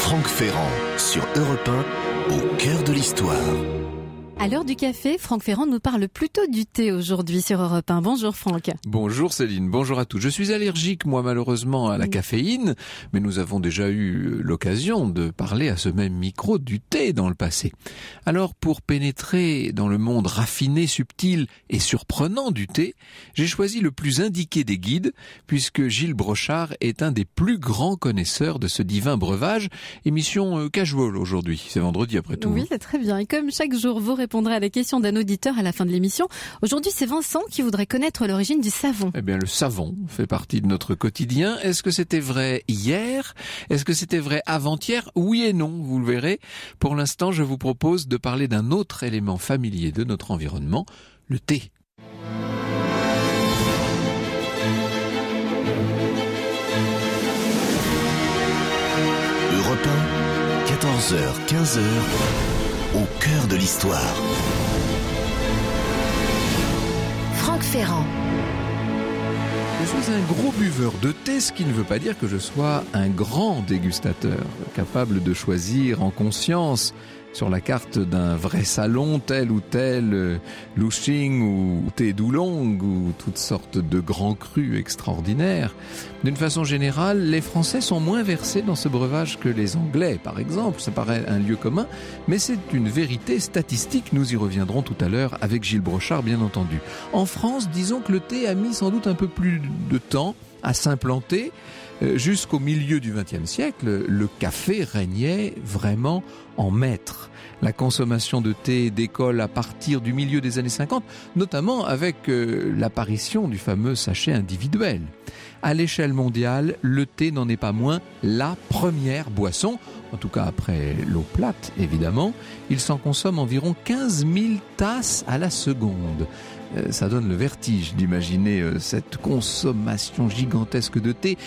Franck Ferrand sur Europe 1, au cœur de l'histoire. À l'heure du café, Franck Ferrand nous parle plutôt du thé aujourd'hui sur Europe 1. Bonjour Franck. Bonjour Céline, bonjour à tous. Je suis allergique, moi malheureusement, à la caféine, mais nous avons déjà eu l'occasion de parler à ce même micro du thé dans le passé. Alors pour pénétrer dans le monde raffiné, subtil et surprenant du thé, j'ai choisi le plus indiqué des guides, puisque Gilles Brochard est un des plus grands connaisseurs de ce divin breuvage. Émission casual aujourd'hui, c'est vendredi après tout. Oui, c'est très bien. Et comme chaque jour, vous répondrez à la question d'un auditeur à la fin de l'émission. Aujourd'hui, c'est Vincent qui voudrait connaître l'origine du savon. Eh bien, le savon fait partie de notre quotidien. Est-ce que c'était vrai hier? Est-ce que c'était vrai avant-hier? Oui et non, vous le verrez. Pour l'instant, je vous propose de parler d'un autre élément familier de notre environnement, le thé. Europe 1, 14h, 15h, au cœur de l'histoire. Franck Ferrand. Je suis un gros buveur de thé, ce qui ne veut pas dire que je sois un grand dégustateur, capable de choisir en conscience sur la carte d'un vrai salon tel ou tel Lushing ou thé d'oolong ou toutes sortes de grands crus extraordinaires. D'une façon générale, les Français sont moins versés dans ce breuvage que les Anglais, par exemple. Ça paraît un lieu commun, mais c'est une vérité statistique. Nous y reviendrons tout à l'heure avec Gilles Brochard, bien entendu. En France, disons que le thé a mis sans doute un peu plus de temps à s'implanter. Jusqu'au milieu du XXe siècle, le café régnait vraiment en maître. La consommation de thé décolle à partir du milieu des années 50, notamment avec l'apparition du fameux sachet individuel. À l'échelle mondiale, le thé n'en est pas moins la première boisson, en tout cas après l'eau plate évidemment. Il s'en consomme environ 15 000 tasses à la seconde. Ça donne le vertige d'imaginer cette consommation gigantesque de thé.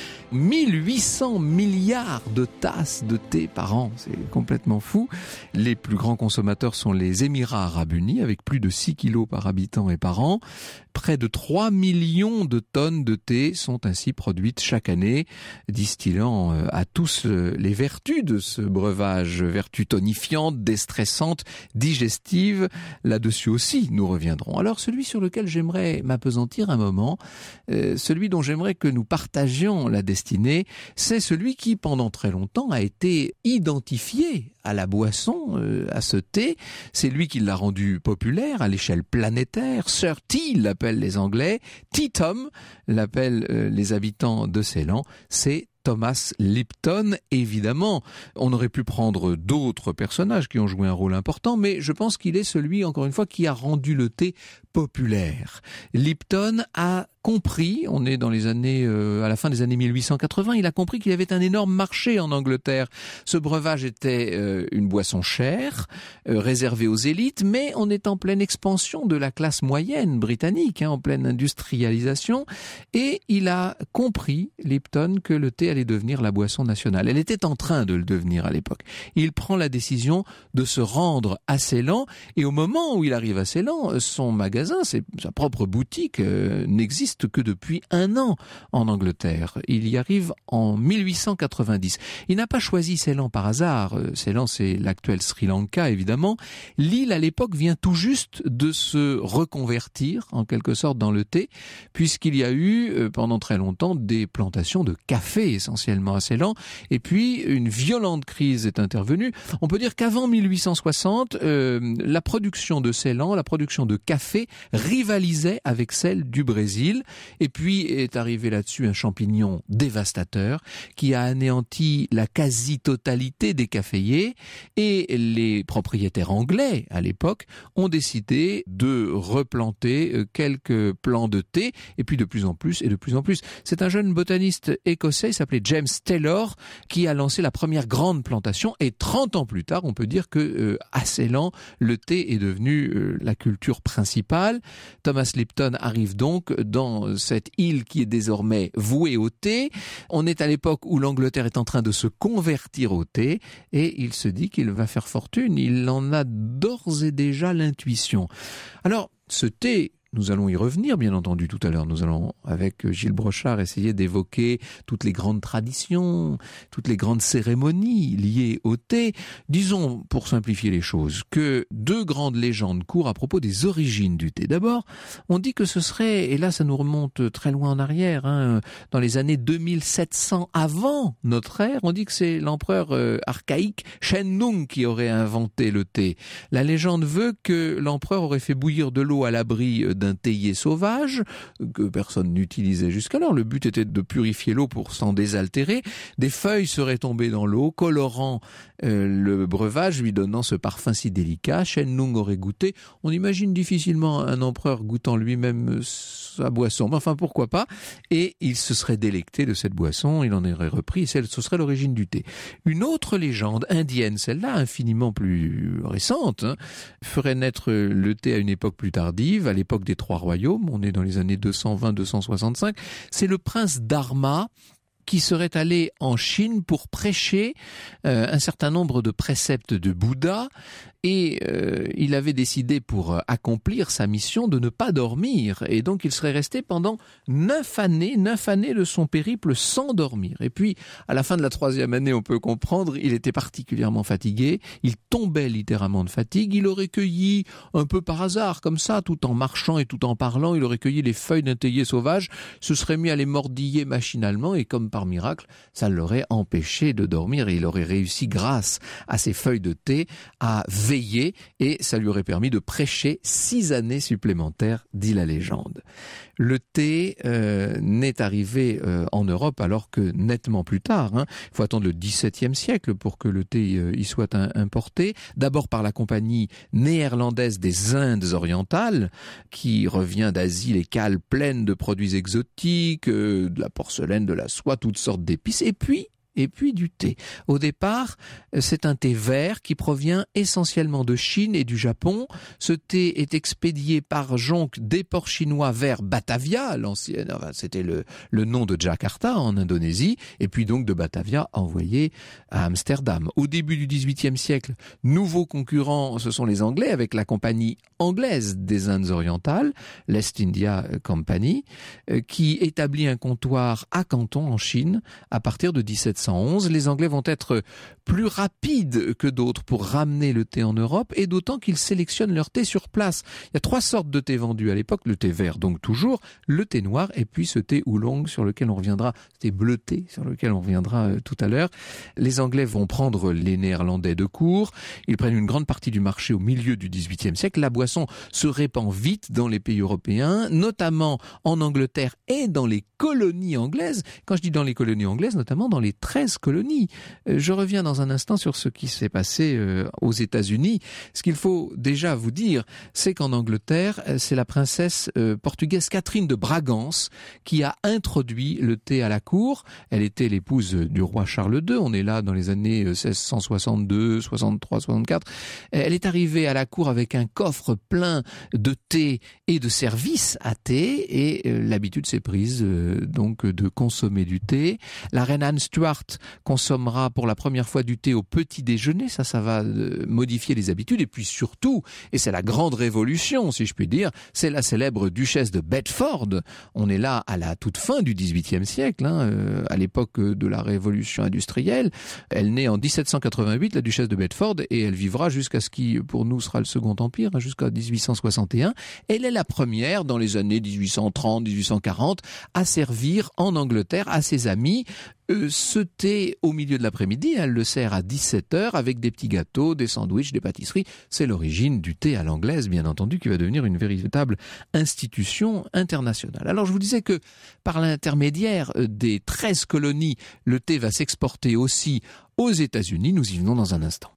1800 milliards de tasses de thé par an, c'est complètement fou. Les plus grands consommateurs sont les Émirats Arabes Unis, avec plus de 6 kilos par habitant et par an. Près de 3 millions de tonnes de thé sont ainsi produites chaque année, distillant à tous les vertus de ce breuvage, vertus tonifiantes, déstressantes, digestives. Là-dessus aussi, nous reviendrons. Alors, celui sur lequel j'aimerais m'appesantir un moment, celui dont j'aimerais que nous partagions la destinée, c'est celui qui, pendant très longtemps, a été identifié à la boisson, à ce thé. C'est lui qui l'a rendu populaire à l'échelle planétaire. Sir Tea l'appellent les Anglais, Tea Tom l'appellent les habitants de Ceylan. C'est Thomas Lipton, évidemment. On aurait pu prendre d'autres personnages qui ont joué un rôle important, mais je pense qu'il est celui, encore une fois, qui a rendu le thé populaire. Lipton a compris, on est dans les années, à la fin des années 1880, il a compris qu'il y avait un énorme marché en Angleterre. Ce breuvage était une boisson chère, réservée aux élites, mais on est en pleine expansion de la classe moyenne britannique, en pleine industrialisation, et il a compris, Lipton, que le thé allait devenir la boisson nationale. Elle était en train de le devenir à l'époque. Il prend la décision de se rendre à Ceylan, et au moment où il arrive à Ceylan, son magasin, sa propre boutique, n'existe que depuis 1 an en Angleterre. Il y arrive en 1890. Il n'a pas choisi Ceylan par hasard. Ceylan, c'est l'actuel Sri Lanka, évidemment. L'île, à l'époque, vient tout juste de se reconvertir, en quelque sorte, dans le thé, puisqu'il y a eu, pendant très longtemps, des plantations de café, essentiellement à Ceylan, et puis une violente crise est intervenue. On peut dire qu'avant 1860, la production de Ceylan, la production de café, rivalisait avec celle du Brésil. Et puis est arrivé là-dessus un champignon dévastateur qui a anéanti la quasi-totalité des caféiers, et les propriétaires anglais à l'époque ont décidé de replanter quelques plants de thé, et puis de plus en plus et de plus en plus. C'est un jeune botaniste écossais, il s'appelait James Taylor, qui a lancé la première grande plantation, et 30 ans plus tard, on peut dire que à Ceylan, le thé est devenu la culture principale. Thomas Lipton arrive donc dans cette île qui est désormais vouée au thé. On est à l'époque où l'Angleterre est en train de se convertir au thé, et il se dit qu'il va faire fortune. Il en a d'ores et déjà l'intuition. Alors, ce thé Nous allons y revenir, bien entendu, tout à l'heure. Nous allons, avec Gilles Brochard, essayer d'évoquer toutes les grandes traditions, toutes les grandes cérémonies liées au thé. Disons, pour simplifier les choses, que deux grandes légendes courent à propos des origines du thé. D'abord, on dit que ce serait, et là ça nous remonte très loin en arrière, dans les années 2700 avant notre ère, on dit que c'est l'empereur archaïque Shen Nung qui aurait inventé le thé. La légende veut que l'empereur aurait fait bouillir de l'eau à l'abri d'un théier sauvage que personne n'utilisait jusqu'alors. Le but était de purifier l'eau pour s'en désaltérer. Des feuilles seraient tombées dans l'eau, colorant le breuvage, lui donnant ce parfum si délicat. Shen Nung aurait goûté. On imagine difficilement un empereur goûtant lui-même sa boisson. Mais enfin, pourquoi pas? Et il se serait délecté de cette boisson, il en aurait repris, ce serait l'origine du thé. Une autre légende indienne, celle-là infiniment plus récente, ferait naître le thé à une époque plus tardive, à l'époque des Trois Royaumes, on est dans les années 220-265, c'est le prince Dharma qui serait allé en Chine pour prêcher un certain nombre de préceptes de Bouddha, et il avait décidé, pour accomplir sa mission, de ne pas dormir, et donc il serait resté pendant 9 années de son périple sans dormir. Et puis à la fin de la 3e année, on peut comprendre, il était particulièrement fatigué, il tombait littéralement de fatigue, il aurait cueilli un peu par hasard comme ça, tout en marchant et tout en parlant, il aurait cueilli les feuilles d'un théier sauvage, se serait mis à les mordiller machinalement, et comme par miracle, ça l'aurait empêché de dormir, et il aurait réussi, grâce à ces feuilles de thé, à veiller, et ça lui aurait permis de prêcher 6 années supplémentaires, dit la légende. Le thé n'est arrivé en Europe alors que nettement plus tard. Il faut attendre le XVIIe siècle pour que le thé y soit importé. D'abord par la compagnie néerlandaise des Indes orientales, qui revient d'Asie, les cales pleines de produits exotiques, de la porcelaine, de la soie, toutes sortes d'épices, et puis du thé. Au départ, c'est un thé vert qui provient essentiellement de Chine et du Japon. Ce thé est expédié par jonque des ports chinois vers Batavia, c'était le nom de Jakarta en Indonésie, et puis donc de Batavia envoyé à Amsterdam. Au début du XVIIIe siècle, nouveaux concurrents, ce sont les Anglais, avec la compagnie anglaise des Indes orientales, l'Est India Company, qui établit un comptoir à Canton en Chine à partir de 1711. Les Anglais vont être plus rapides que d'autres pour ramener le thé en Europe, et d'autant qu'ils sélectionnent leur thé sur place. Il y a 3 sortes de thé vendus à l'époque, le thé vert donc toujours, le thé noir, et puis ce thé oolong sur lequel on reviendra, thé bleuté sur lequel on reviendra tout à l'heure. Les Anglais vont prendre les Néerlandais de court, ils prennent une grande partie du marché au milieu du XVIIIe siècle. La boisson se répand vite dans les pays européens, notamment en Angleterre et dans les colonies anglaises. Quand je dis dans les colonies anglaises, notamment dans les 13 colonies. Je reviens dans un instant sur ce qui s'est passé aux États-Unis. Ce qu'il faut déjà vous dire, c'est qu'en Angleterre, c'est la princesse portugaise Catherine de Bragance qui a introduit le thé à la cour. Elle était l'épouse du roi Charles II. On est là dans les années 1662, 63, 64. Elle est arrivée à la cour avec un coffre plein de thé et de services à thé, et l'habitude s'est prise donc de consommer du thé. La reine Anne Stuart consommera pour la première fois du thé au petit déjeuner, ça va modifier les habitudes, et puis surtout, et c'est la grande révolution si je puis dire, c'est la célèbre duchesse de Bedford. On est là à la toute fin du XVIIIe siècle, à l'époque de la révolution industrielle. Elle naît en 1788, la duchesse de Bedford, et elle vivra jusqu'à ce qui pour nous sera le Second Empire, jusqu'à 1861. Elle est la première dans les années 1830-1840 à servir en Angleterre à ses amis ce thé au milieu de l'après-midi. Elle le sert à 17h avec des petits gâteaux, des sandwichs, des pâtisseries. C'est l'origine du thé à l'anglaise, bien entendu, qui va devenir une véritable institution internationale. Alors je vous disais que par l'intermédiaire des 13 colonies, le thé va s'exporter aussi aux États-Unis. Nous y venons dans un instant.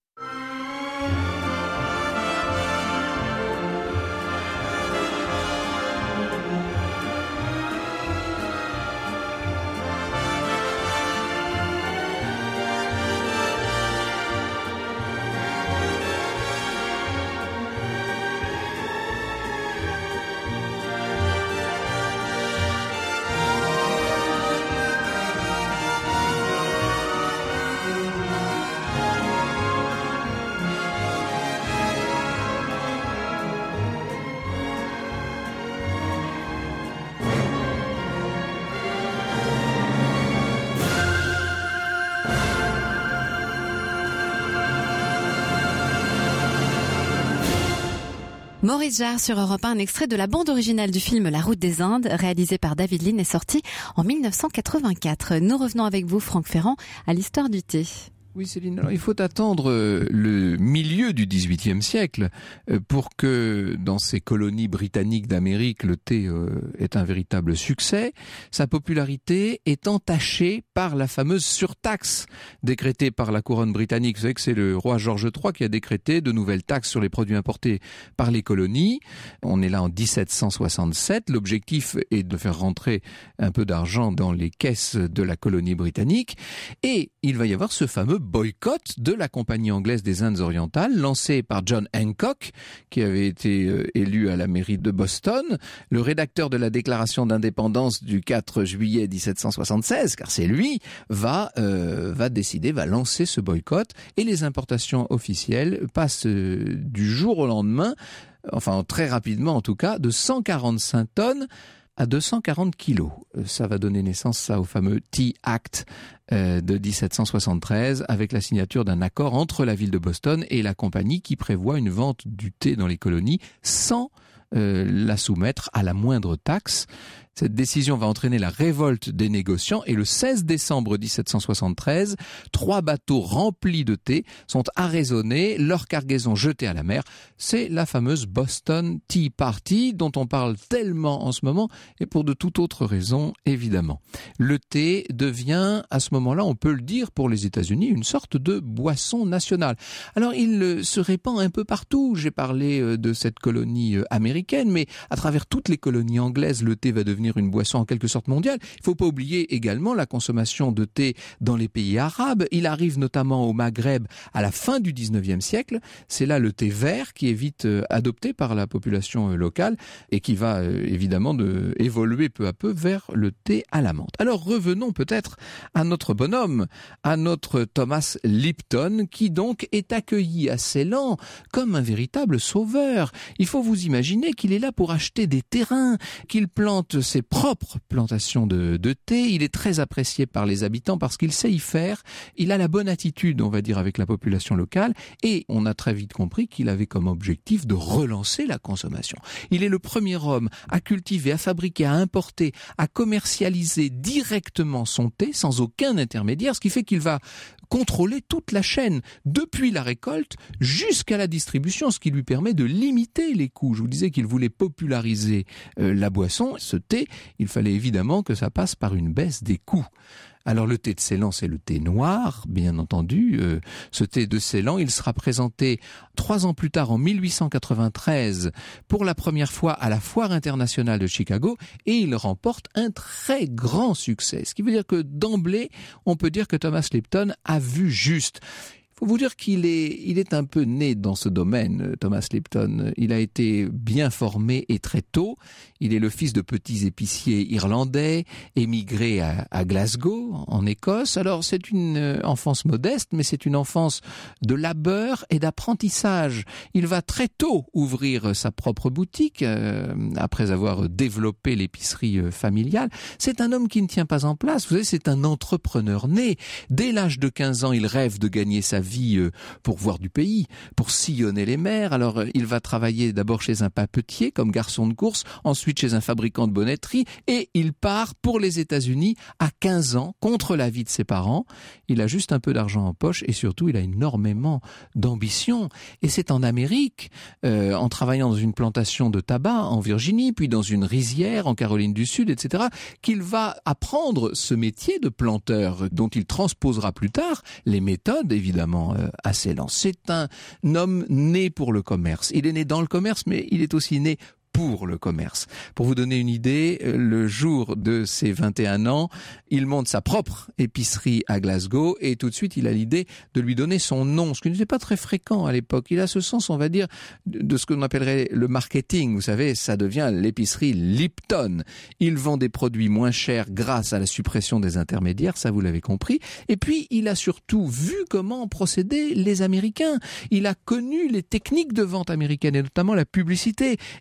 Maurice Jarre sur Europe 1, un extrait de la bande originale du film La Route des Indes, réalisé par David Lean, est sorti en 1984. Nous revenons avec vous, Franck Ferrand, à l'histoire du thé. Oui, Céline, alors il faut attendre le milieu du XVIIIe siècle pour que dans ces colonies britanniques d'Amérique, le thé ait un véritable succès. Sa popularité est entachée par la fameuse surtaxe décrétée par la couronne britannique. Vous savez que c'est le roi George III qui a décrété de nouvelles taxes sur les produits importés par les colonies. On est là en 1767. L'objectif est de faire rentrer un peu d'argent dans les caisses de la colonie britannique. Et il va y avoir ce fameux boycott de la Compagnie anglaise des Indes orientales, lancé par John Hancock, qui avait été élu à la mairie de Boston, le rédacteur de la déclaration d'indépendance du 4 juillet 1776, car c'est lui, va lancer ce boycott, et les importations officielles passent du jour au lendemain, enfin très rapidement en tout cas, de 145 tonnes à 240 kilos. Ça va donner naissance au fameux Tea Act de 1773 avec la signature d'un accord entre la ville de Boston et la compagnie qui prévoit une vente du thé dans les colonies sans la soumettre à la moindre taxe. Cette décision va entraîner la révolte des négociants et le 16 décembre 1773, 3 bateaux remplis de thé sont arraisonnés, leur cargaison jetée à la mer. C'est la fameuse Boston Tea Party dont on parle tellement en ce moment et pour de toute autre raison, évidemment. Le thé devient, à ce moment-là, on peut le dire pour les États-Unis, une sorte de boisson nationale. Alors, il se répand un peu partout. J'ai parlé de cette colonie américaine, mais à travers toutes les colonies anglaises, le thé va devenir une boisson en quelque sorte mondiale. Il ne faut pas oublier également la consommation de thé dans les pays arabes. Il arrive notamment au Maghreb à la fin du 19e siècle. C'est là le thé vert qui est vite adopté par la population locale et qui va évidemment évoluer peu à peu vers le thé à la menthe. Alors revenons peut-être à notre bonhomme, à notre Thomas Lipton qui donc est accueilli à Ceylan comme un véritable sauveur. Il faut vous imaginer qu'il est là pour acheter des terrains, qu'il plante ses propres plantations de thé. Il est très apprécié par les habitants parce qu'il sait y faire. Il a la bonne attitude, on va dire, avec la population locale et on a très vite compris qu'il avait comme objectif de relancer la consommation. Il est le premier homme à cultiver, à fabriquer, à importer, à commercialiser directement son thé sans aucun intermédiaire, ce qui fait qu'il va contrôler toute la chaîne, depuis la récolte jusqu'à la distribution, ce qui lui permet de limiter les coûts. Je vous disais qu'il voulait populariser la boisson, ce thé, il fallait évidemment que ça passe par une baisse des coûts. Alors le thé de Ceylan, c'est le thé noir, bien entendu. Ce thé de Ceylan, il sera présenté 3 ans plus tard, en 1893, pour la première fois à la Foire internationale de Chicago, et il remporte un très grand succès. Ce qui veut dire que d'emblée, on peut dire que Thomas Lipton a vu juste. Il faut vous dire qu'il est un peu né dans ce domaine, Thomas Lipton. Il a été bien formé et très tôt. Il est le fils de petits épiciers irlandais, émigrés à Glasgow, en Écosse. Alors c'est une enfance modeste, mais c'est une enfance de labeur et d'apprentissage. Il va très tôt ouvrir sa propre boutique, après avoir développé l'épicerie familiale. C'est un homme qui ne tient pas en place. Vous savez, c'est un entrepreneur né. Dès l'âge de 15 ans, il rêve de gagner sa vie pour voir du pays, pour sillonner les mers. Alors il va travailler d'abord chez un papetier comme garçon de course, ensuite chez un fabricant de bonneterie et il part pour les États-Unis à 15 ans contre l'avis de ses parents. Il a juste un peu d'argent en poche et surtout il a énormément d'ambition. Et c'est en Amérique, en travaillant dans une plantation de tabac en Virginie, puis dans une rizière en Caroline du Sud, etc., qu'il va apprendre ce métier de planteur dont il transposera plus tard les méthodes évidemment à Ceylan. C'est un homme né pour le commerce. Il est né dans le commerce, mais il est aussi né pour le commerce. Pour vous donner une idée, le jour de ses 21 ans, il monte sa propre épicerie à Glasgow et tout de suite il a l'idée de lui donner son nom, ce qui n'était pas très fréquent à l'époque. Il a ce sens, on va dire, de ce que l'on appellerait le marketing. Vous savez, ça devient l'épicerie Lipton. Il vend des produits moins chers grâce à la suppression des intermédiaires, ça vous l'avez compris. Et puis il a surtout vu comment procédaient les Américains. Il a connu les techniques de vente américaines et notamment la publicité. Et en Europe,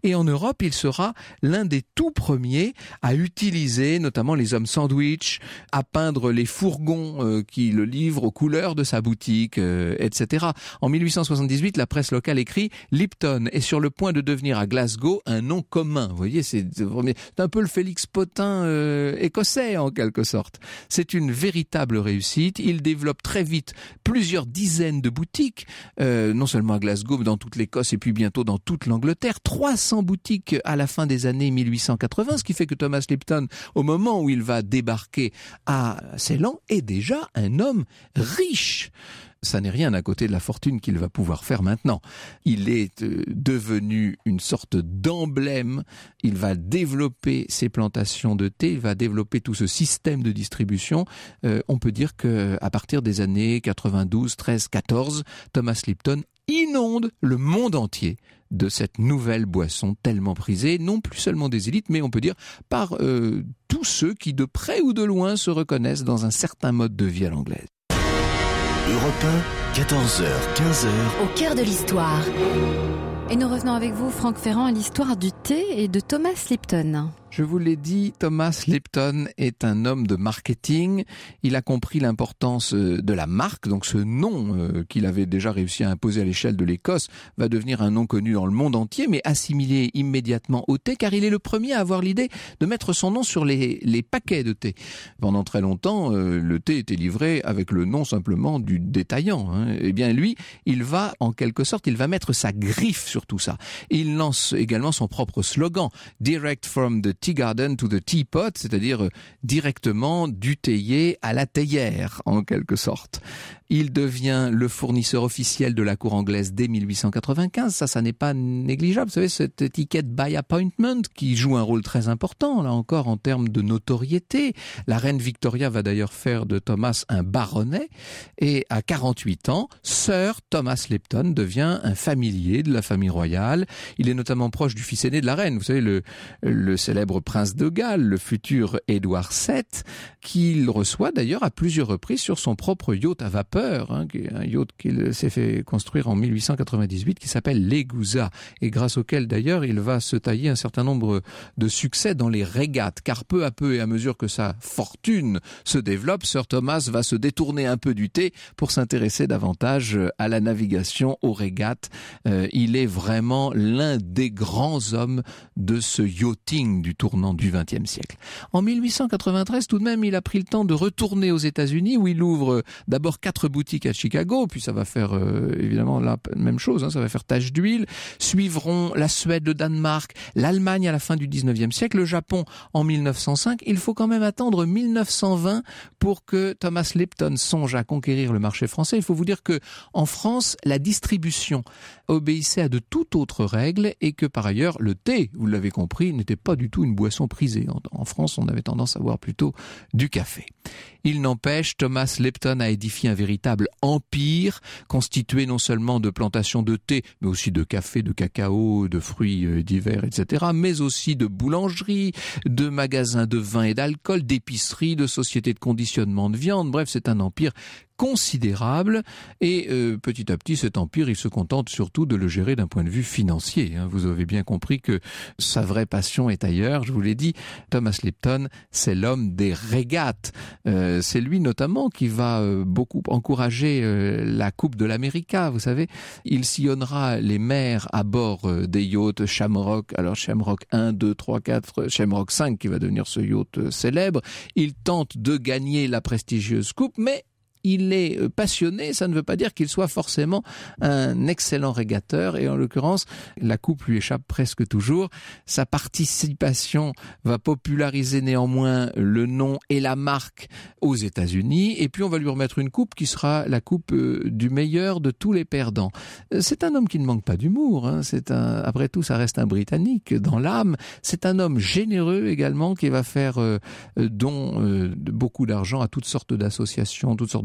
Europe, il sera l'un des tout premiers à utiliser notamment les hommes sandwich, à peindre les fourgons qui le livrent aux couleurs de sa boutique, etc. En 1878, la presse locale écrit « Lipton est sur le point de devenir à Glasgow un nom commun ». Vous voyez, c'est un peu le Félix Potin écossais en quelque sorte. C'est une véritable réussite. Il développe très vite plusieurs dizaines de boutiques, non seulement à Glasgow, mais dans toute l'Écosse et puis bientôt dans toute l'Angleterre. 300 boutiques à la fin des années 1880, ce qui fait que Thomas Lipton, au moment où il va débarquer à Ceylan, est déjà un homme riche. Ça n'est rien à côté de la fortune qu'il va pouvoir faire maintenant. Il est devenu une sorte d'emblème. Il va développer ses plantations de thé, il va développer tout ce système de distribution. On peut dire qu'à partir des années 92, 13, 14, Thomas Lipton inonde le monde entier de cette nouvelle boisson tellement prisée, non plus seulement des élites, mais on peut dire par tous ceux qui de près ou de loin se reconnaissent dans un certain mode de vie à l'anglaise. Europe 1, 14h, 15h. Au cœur de l'histoire. Et nous revenons avec vous, Franck Ferrand, à l'histoire du thé et de Thomas Lipton. Je vous l'ai dit, Thomas Lipton est un homme de marketing. Il a compris l'importance de la marque, donc ce nom qu'il avait déjà réussi à imposer à l'échelle de l'Écosse va devenir un nom connu dans le monde entier, mais assimilé immédiatement au thé, car il est le premier à avoir l'idée de mettre son nom sur les paquets de thé. Pendant très longtemps, le thé était livré avec le nom simplement du détaillant. Eh bien lui, il va en quelque sorte, il va mettre sa griffe sur tout ça. Il lance également son propre slogan, « Direct from the Tea Garden to the Teapot », c'est-à-dire directement du théier à la théière, en quelque sorte. Il devient le fournisseur officiel de la cour anglaise dès 1895. Ça n'est pas négligeable. Vous savez, cette étiquette by appointment qui joue un rôle très important, là encore, en termes de notoriété. La reine Victoria va d'ailleurs faire de Thomas un baronnet. Et à 48 ans, Sir Thomas Lipton devient un familier de la famille royale. Il est notamment proche du fils aîné de la reine. Vous savez, le célèbre prince de Galles, le futur Édouard VII, qu'il reçoit d'ailleurs à plusieurs reprises sur son propre yacht à vapeur, un yacht qu'il s'est fait construire en 1898 qui s'appelle l'Egusa et grâce auquel d'ailleurs il va se tailler un certain nombre de succès dans les régates, car peu à peu et à mesure que sa fortune se développe, Sir Thomas va se détourner un peu du thé pour s'intéresser davantage à la navigation, aux régates. Il est vraiment l'un des grands hommes de ce yachting du tournant du XXe siècle. En 1893, tout de même, il a pris le temps de retourner aux États-Unis où il ouvre d'abord 4 boutiques à Chicago, puis ça va faire évidemment la même chose, ça va faire tache d'huile. Suivront la Suède, le Danemark, l'Allemagne à la fin du 19e siècle, le Japon en 1905. Il faut quand même attendre 1920 pour que Thomas Lipton songe à conquérir le marché français. Il faut vous dire que en France, la distribution obéissait à de toutes autres règles et que par ailleurs, le thé, vous l'avez compris, n'était pas du tout une boisson prisée. En France, on avait tendance à boire plutôt du café. Il n'empêche, Thomas Lipton a édifié un véritable empire constitué non seulement de plantations de thé, mais aussi de café, de cacao, de fruits divers, etc., mais aussi de boulangeries, de magasins de vin et d'alcool, d'épiceries, de sociétés de conditionnement de viande. Bref, c'est un empire considérable et petit à petit cet empire il se contente surtout de le gérer d'un point de vue financier. Vous avez bien compris que sa vraie passion est ailleurs. Je vous l'ai dit, Thomas Lipton c'est l'homme des régates. C'est lui notamment qui va beaucoup encourager la Coupe de l'America. Vous savez, il sillonnera les mers à bord des yachts Shamrock, alors Shamrock 1, 2, 3, 4, Shamrock 5 qui va devenir ce yacht célèbre. Il tente de gagner la prestigieuse coupe, mais il est passionné, ça ne veut pas dire qu'il soit forcément un excellent régateur et en l'occurrence, la coupe lui échappe presque toujours. Sa participation va populariser néanmoins le nom et la marque aux États-Unis et puis on va lui remettre une coupe qui sera la coupe du meilleur de tous les perdants. C'est un homme qui ne manque pas d'humour, après tout ça reste un Britannique dans l'âme. C'est un homme généreux également qui va faire don de beaucoup d'argent à toutes sortes d'associations, toutes sortes de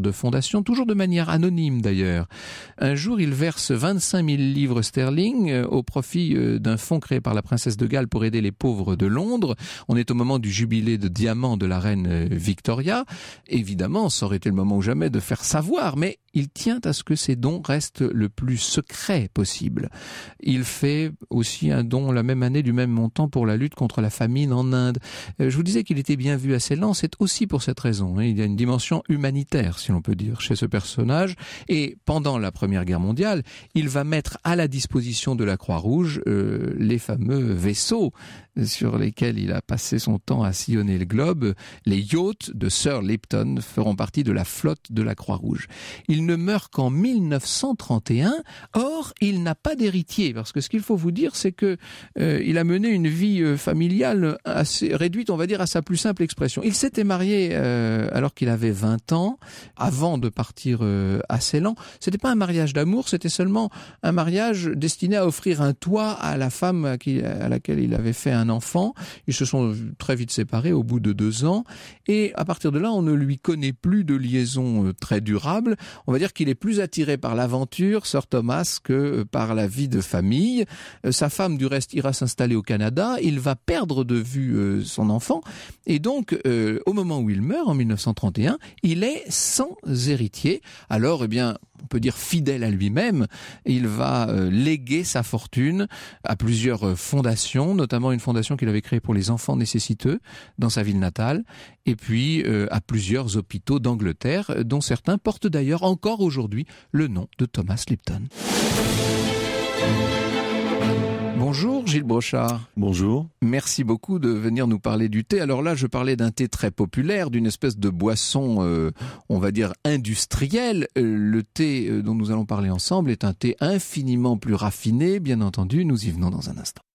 de fondation, toujours de manière anonyme d'ailleurs. Un jour, il verse 25 000 livres sterling au profit d'un fonds créé par la princesse de Galles pour aider les pauvres de Londres. On est au moment du jubilé de diamant de la reine Victoria. Évidemment, ça aurait été le moment ou jamais de faire savoir, mais il tient à ce que ces dons restent le plus secret possible. Il fait aussi un don la même année du même montant pour la lutte contre la famine en Inde. Je vous disais qu'il était bien vu à Ceylan, c'est aussi pour cette raison. Il y a une dimension humanitaire, si l'on peut dire, chez ce personnage. Et pendant la Première Guerre mondiale, il va mettre à la disposition de la Croix-Rouge les fameux vaisseaux sur lesquels il a passé son temps à sillonner le globe. Les yachts de Sir Lipton feront partie de la flotte de la Croix-Rouge. Il ne meurt qu'en 1931. Or, il n'a pas d'héritier, parce que ce qu'il faut vous dire, c'est que il a mené une vie familiale assez réduite, on va dire, à sa plus simple expression. Il s'était marié alors qu'il avait 20 ans, avant de partir à Ceylan. C'était pas un mariage d'amour, c'était seulement un mariage destiné à offrir un toit à la femme à laquelle il avait fait un enfant. Ils se sont très vite séparés au bout de 2 ans, et à partir de là, on ne lui connaît plus de liaison très durable. On va dire qu'il est plus attiré par l'aventure, Sir Thomas, que par la vie de famille. Sa femme, du reste, ira s'installer au Canada. Il va perdre de vue son enfant. Et donc, au moment où il meurt, en 1931, il est sans héritier. Alors, on peut dire fidèle à lui-même, il va léguer sa fortune à plusieurs fondations, notamment une fondation qu'il avait créée pour les enfants nécessiteux dans sa ville natale, et puis à plusieurs hôpitaux d'Angleterre, dont certains portent d'ailleurs encore aujourd'hui le nom de Thomas Lipton. Bonjour Gilles Brochard. Bonjour. Merci beaucoup de venir nous parler du thé. Alors là, je parlais d'un thé très populaire, d'une espèce de boisson, on va dire, industrielle. Le thé dont nous allons parler ensemble est un thé infiniment plus raffiné, bien entendu. Nous y venons dans un instant.